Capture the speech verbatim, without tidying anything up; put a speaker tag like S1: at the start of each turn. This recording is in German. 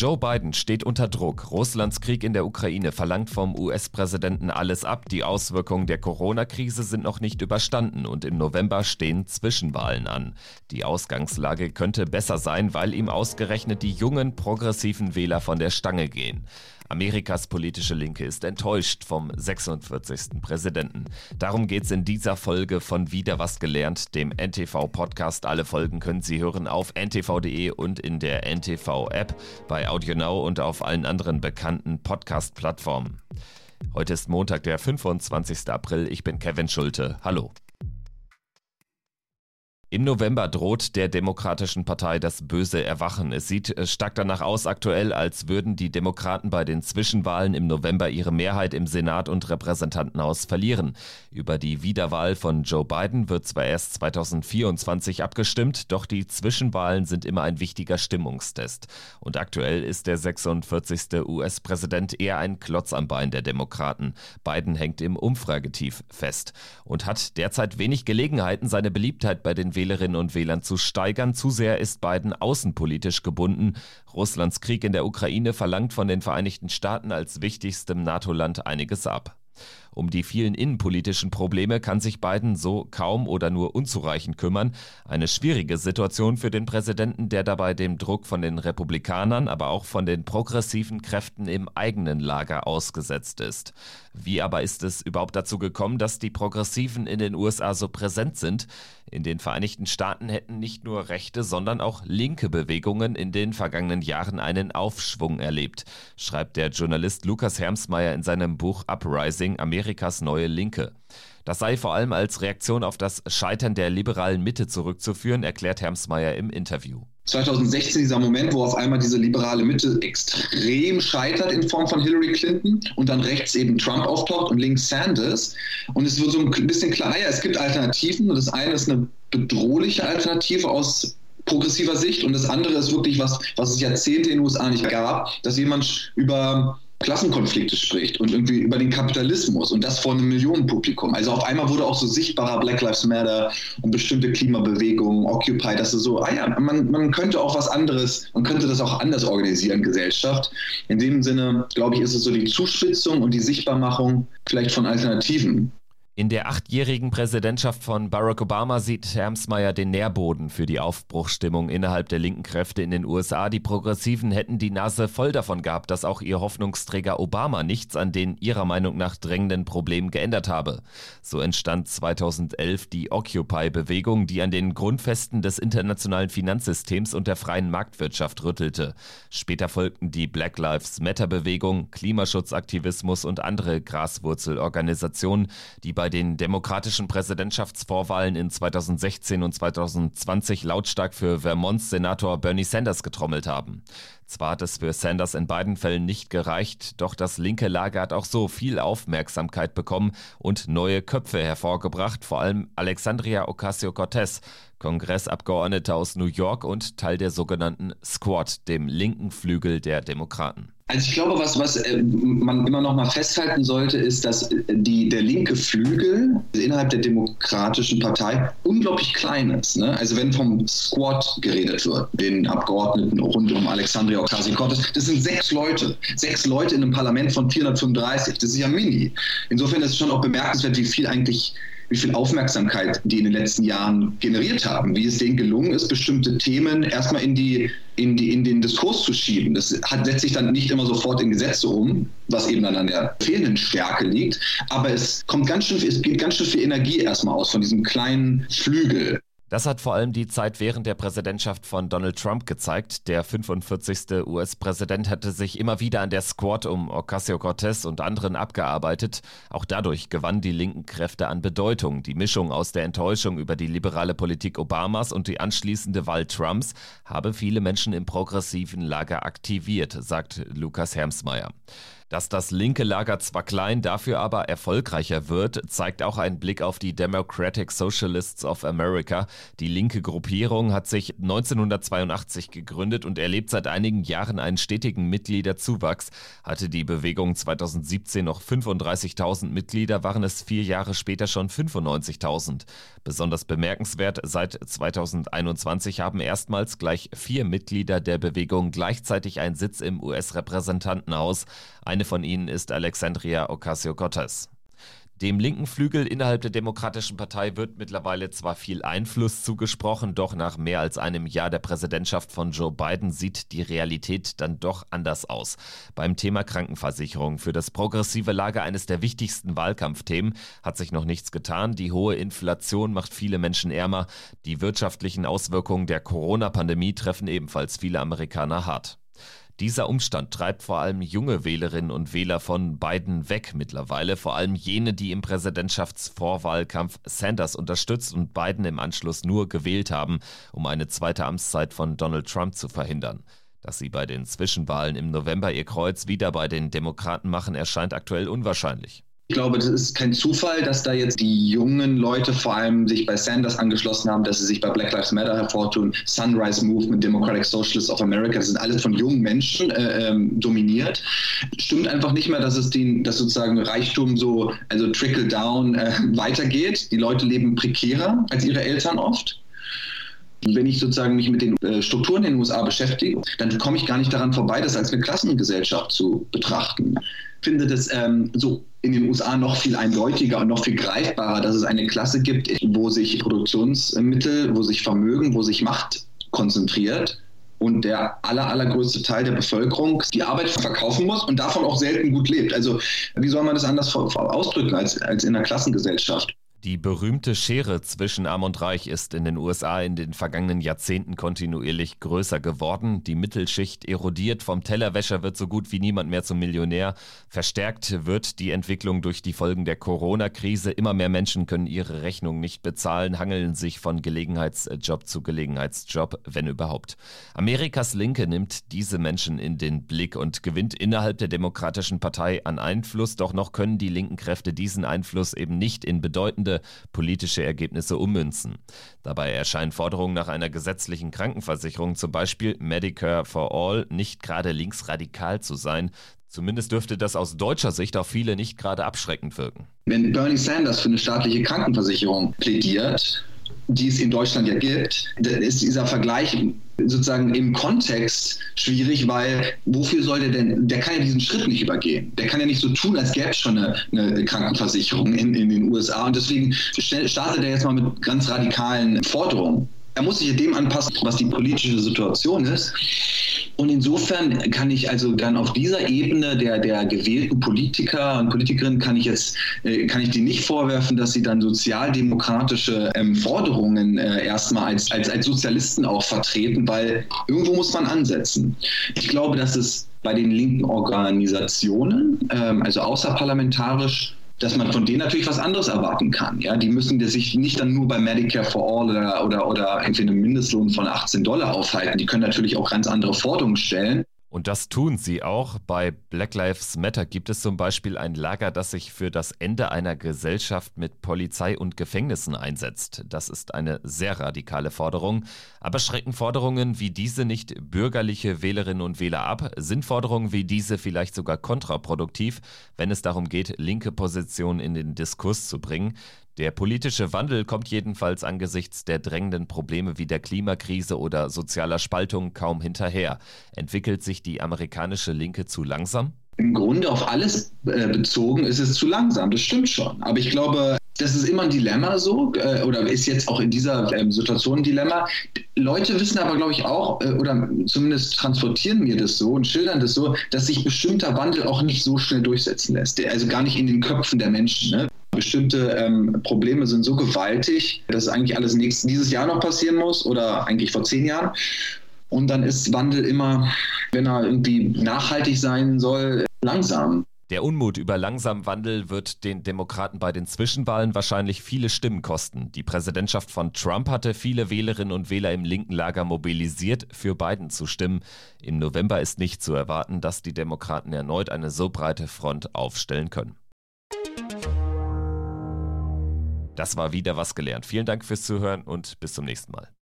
S1: Joe Biden steht unter Druck. Russlands Krieg in der Ukraine verlangt vom U S-Präsidenten alles ab. Die Auswirkungen der Corona-Krise sind noch nicht überstanden und im November stehen Zwischenwahlen an. Die Ausgangslage könnte besser sein, weil ihm ausgerechnet die jungen, progressiven Wähler von der Stange gehen. Amerikas politische Linke ist enttäuscht vom sechsundvierzigsten Präsidenten. Darum geht's in dieser Folge von Wieder was gelernt, dem N T V-Podcast. Alle Folgen können Sie hören auf n t v punkt d e und in der N T V-App, bei AudioNow und auf allen anderen bekannten Podcast-Plattformen. Heute ist Montag, der fünfundzwanzigsten April. Ich bin Kevin Schulte. Hallo. Im November droht der Demokratischen Partei das böse Erwachen. Es sieht stark danach aus aktuell, als würden die Demokraten bei den Zwischenwahlen im November ihre Mehrheit im Senat und Repräsentantenhaus verlieren. Über die Wiederwahl von Joe Biden wird zwar erst zweitausendvierundzwanzig abgestimmt, doch die Zwischenwahlen sind immer ein wichtiger Stimmungstest. Und aktuell ist der sechsundvierzigste U S-Präsident eher ein Klotz am Bein der Demokraten. Biden hängt im Umfragetief fest und hat derzeit wenig Gelegenheiten, seine Beliebtheit bei den Wählerinnen und Wählern zu steigern. Zu sehr ist Biden außenpolitisch gebunden. Russlands Krieg in der Ukraine verlangt von den Vereinigten Staaten als wichtigstem NATO-Land einiges ab. Um die vielen innenpolitischen Probleme kann sich Biden so kaum oder nur unzureichend kümmern. Eine schwierige Situation für den Präsidenten, der dabei dem Druck von den Republikanern, aber auch von den progressiven Kräften im eigenen Lager ausgesetzt ist. Wie aber ist es überhaupt dazu gekommen, dass die Progressiven in den U S A so präsent sind? In den Vereinigten Staaten hätten nicht nur rechte, sondern auch linke Bewegungen in den vergangenen Jahren einen Aufschwung erlebt, schreibt der Journalist Lukas Hermsmeyer in seinem Buch Uprising, Amerikas neue Linke. Das sei vor allem als Reaktion auf das Scheitern der liberalen Mitte zurückzuführen, erklärt Hermsmeyer im Interview.
S2: zweitausendsechzehn dieser Moment, wo auf einmal diese liberale Mitte extrem scheitert in Form von Hillary Clinton und dann rechts eben Trump auftaucht und links Sanders. Und es wird so ein bisschen klar, ja, es gibt Alternativen. Und das eine ist eine bedrohliche Alternative aus progressiver Sicht und das andere ist wirklich was, was es Jahrzehnte in den U S A nicht gab, dass jemand über Klassenkonflikte spricht und irgendwie über den Kapitalismus und das vor einem Millionenpublikum. Also auf einmal wurde auch so sichtbarer Black Lives Matter und bestimmte Klimabewegungen, Occupy, dass es so, ah ja, man, man könnte auch was anderes, man könnte das auch anders organisieren, Gesellschaft. In dem Sinne, glaube ich, ist es so die Zuspitzung und die Sichtbarmachung vielleicht von Alternativen.
S1: In der achtjährigen Präsidentschaft von Barack Obama sieht Hermsmeyer den Nährboden für die Aufbruchsstimmung innerhalb der linken Kräfte in den U S A. Die Progressiven hätten die Nase voll davon gehabt, dass auch ihr Hoffnungsträger Obama nichts an den ihrer Meinung nach drängenden Problemen geändert habe. So entstand zweitausendelf die Occupy-Bewegung, die an den Grundfesten des internationalen Finanzsystems und der freien Marktwirtschaft rüttelte. Später folgten die Black Lives Matter-Bewegung, Klimaschutzaktivismus und andere Graswurzelorganisationen, die bei den demokratischen Präsidentschaftsvorwahlen in zweitausendsechzehn und zweitausendzwanzig lautstark für Vermonts Senator Bernie Sanders getrommelt haben. Zwar hat es für Sanders in beiden Fällen nicht gereicht, doch das linke Lager hat auch so viel Aufmerksamkeit bekommen und neue Köpfe hervorgebracht, vor allem Alexandria Ocasio-Cortez, Kongressabgeordnete aus New York und Teil der sogenannten Squad, dem linken Flügel der Demokraten.
S2: Also ich glaube, was, was äh, man immer noch mal festhalten sollte, ist, dass die, der linke Flügel innerhalb der Demokratischen Partei unglaublich klein ist. Ne? Also wenn vom Squad geredet wird, den Abgeordneten rund um Alexandria Ocasio-Cortez, das sind sechs Leute. Sechs Leute in einem Parlament von vierhundertfünfunddreißig. Das ist ja mini. Insofern ist es schon auch bemerkenswert, wie viel eigentlich wie viel Aufmerksamkeit die in den letzten Jahren generiert haben, wie es denen gelungen ist, bestimmte Themen erstmal in die, in die, in den Diskurs zu schieben. Das hat, setzt sich dann nicht immer sofort in Gesetze um, was eben dann an der fehlenden Stärke liegt, aber es kommt ganz schön, es geht ganz schön viel Energie erstmal aus von diesem kleinen Flügel.
S1: Das hat vor allem die Zeit während der Präsidentschaft von Donald Trump gezeigt. Der fünfundvierzigste U S-Präsident hatte sich immer wieder an der Squad um Ocasio-Cortez und anderen abgearbeitet. Auch dadurch gewannen die linken Kräfte an Bedeutung. Die Mischung aus der Enttäuschung über die liberale Politik Obamas und die anschließende Wahl Trumps habe viele Menschen im progressiven Lager aktiviert, sagt Lukas Hermsmeyer. Dass das linke Lager zwar klein, dafür aber erfolgreicher wird, zeigt auch ein Blick auf die Democratic Socialists of America. Die linke Gruppierung hat sich neunzehnhundertzweiundachtzig gegründet und erlebt seit einigen Jahren einen stetigen Mitgliederzuwachs. Hatte die Bewegung zweitausendsiebzehn noch fünfunddreißigtausend Mitglieder, waren es vier Jahre später schon fünfundneunzigtausend. Besonders bemerkenswert, seit zweitausendeinundzwanzig haben erstmals gleich vier Mitglieder der Bewegung gleichzeitig einen Sitz im U S-Repräsentantenhaus. Eine von ihnen ist Alexandria Ocasio-Cortez. Dem linken Flügel innerhalb der Demokratischen Partei wird mittlerweile zwar viel Einfluss zugesprochen, doch nach mehr als einem Jahr der Präsidentschaft von Joe Biden sieht die Realität dann doch anders aus. Beim Thema Krankenversicherung, für das progressive Lager eines der wichtigsten Wahlkampfthemen, hat sich noch nichts getan. Die hohe Inflation macht viele Menschen ärmer. Die wirtschaftlichen Auswirkungen der Corona-Pandemie treffen ebenfalls viele Amerikaner hart. Dieser Umstand treibt vor allem junge Wählerinnen und Wähler von Biden weg mittlerweile, vor allem jene, die im Präsidentschaftsvorwahlkampf Sanders unterstützt und Biden im Anschluss nur gewählt haben, um eine zweite Amtszeit von Donald Trump zu verhindern. Dass sie bei den Zwischenwahlen im November ihr Kreuz wieder bei den Demokraten machen, erscheint aktuell unwahrscheinlich.
S2: Ich glaube, das ist kein Zufall, dass da jetzt die jungen Leute vor allem sich bei Sanders angeschlossen haben, dass sie sich bei Black Lives Matter hervortun, Sunrise Movement, Democratic Socialists of America, das sind alles von jungen Menschen äh, ähm, dominiert. Stimmt einfach nicht mehr, dass es den, dass sozusagen Reichtum so, also trickle down äh, weitergeht. Die Leute leben prekärer als ihre Eltern oft. Wenn ich sozusagen mich mit den äh, Strukturen in den U S A beschäftige, dann komme ich gar nicht daran vorbei, das als eine Klassengesellschaft zu betrachten. Ich finde das ähm, so in den U S A noch viel eindeutiger und noch viel greifbarer, dass es eine Klasse gibt, wo sich Produktionsmittel, wo sich Vermögen, wo sich Macht konzentriert und der aller, allergrößte Teil der Bevölkerung die Arbeit verkaufen muss und davon auch selten gut lebt. Also wie soll man das anders ausdrücken als, als in einer Klassengesellschaft?
S1: Die berühmte Schere zwischen Arm und Reich ist in den U S A in den vergangenen Jahrzehnten kontinuierlich größer geworden. Die Mittelschicht erodiert, vom Tellerwäscher wird so gut wie niemand mehr zum Millionär. Verstärkt wird die Entwicklung durch die Folgen der Corona-Krise. Immer mehr Menschen können ihre Rechnung nicht bezahlen, hangeln sich von Gelegenheitsjob zu Gelegenheitsjob, wenn überhaupt. Amerikas Linke nimmt diese Menschen in den Blick und gewinnt innerhalb der Demokratischen Partei an Einfluss. Doch noch können die linken Kräfte diesen Einfluss eben nicht in bedeutende politische Ergebnisse ummünzen. Dabei erscheinen Forderungen nach einer gesetzlichen Krankenversicherung, zum Beispiel Medicare for All, nicht gerade linksradikal zu sein. Zumindest dürfte das aus deutscher Sicht auf viele nicht gerade abschreckend wirken.
S2: Wenn Bernie Sanders für eine staatliche Krankenversicherung plädiert, die es in Deutschland ja gibt, dann ist dieser Vergleich sozusagen im Kontext schwierig, weil wofür soll der denn, der kann ja diesen Schritt nicht übergehen. Der kann ja nicht so tun, als gäbe es schon eine, eine Krankenversicherung in, in den U S A und deswegen startet er jetzt mal mit ganz radikalen Forderungen. Er muss sich ja dem anpassen, was die politische Situation ist. Und insofern kann ich also dann auf dieser Ebene der, der gewählten Politiker und Politikerinnen kann ich jetzt, äh, kann ich denen nicht vorwerfen, dass sie dann sozialdemokratische ähm, Forderungen äh, erstmal als, als, als Sozialisten auch vertreten, weil irgendwo muss man ansetzen. Ich glaube, dass es bei den linken Organisationen, ähm, also außerparlamentarisch, dass man von denen natürlich was anderes erwarten kann. Ja, die müssen sich nicht dann nur bei Medicare for All oder, oder, oder irgendwie einem Mindestlohn von achtzehn Dollar aufhalten. Die können natürlich auch ganz andere Forderungen stellen.
S1: Und das tun sie auch. Bei Black Lives Matter gibt es zum Beispiel ein Lager, das sich für das Ende einer Gesellschaft mit Polizei und Gefängnissen einsetzt. Das ist eine sehr radikale Forderung. Aber schrecken Forderungen wie diese nicht bürgerliche Wählerinnen und Wähler ab? Sind Forderungen wie diese vielleicht sogar kontraproduktiv, wenn es darum geht, linke Positionen in den Diskurs zu bringen? Der politische Wandel kommt jedenfalls angesichts der drängenden Probleme wie der Klimakrise oder sozialer Spaltung kaum hinterher. Entwickelt sich die amerikanische Linke zu langsam?
S2: Im Grunde auf alles äh, bezogen ist es zu langsam, das stimmt schon. Aber ich glaube, das ist immer ein Dilemma so, äh, oder ist jetzt auch in dieser äh, Situation ein Dilemma. Leute wissen aber, glaube ich, auch, äh, oder zumindest transportieren mir das so und schildern das so, dass sich bestimmter Wandel auch nicht so schnell durchsetzen lässt. Der, also gar nicht in den Köpfen der Menschen, ne? Bestimmte ähm, Probleme sind so gewaltig, dass eigentlich alles nächstes, dieses Jahr noch passieren muss oder eigentlich vor zehn Jahren. Und dann ist Wandel immer, wenn er irgendwie nachhaltig sein soll, langsam.
S1: Der Unmut über langsamen Wandel wird den Demokraten bei den Zwischenwahlen wahrscheinlich viele Stimmen kosten. Die Präsidentschaft von Trump hatte viele Wählerinnen und Wähler im linken Lager mobilisiert, für Biden zu stimmen. Im November ist nicht zu erwarten, dass die Demokraten erneut eine so breite Front aufstellen können. Das war wieder was gelernt. Vielen Dank fürs Zuhören und bis zum nächsten Mal.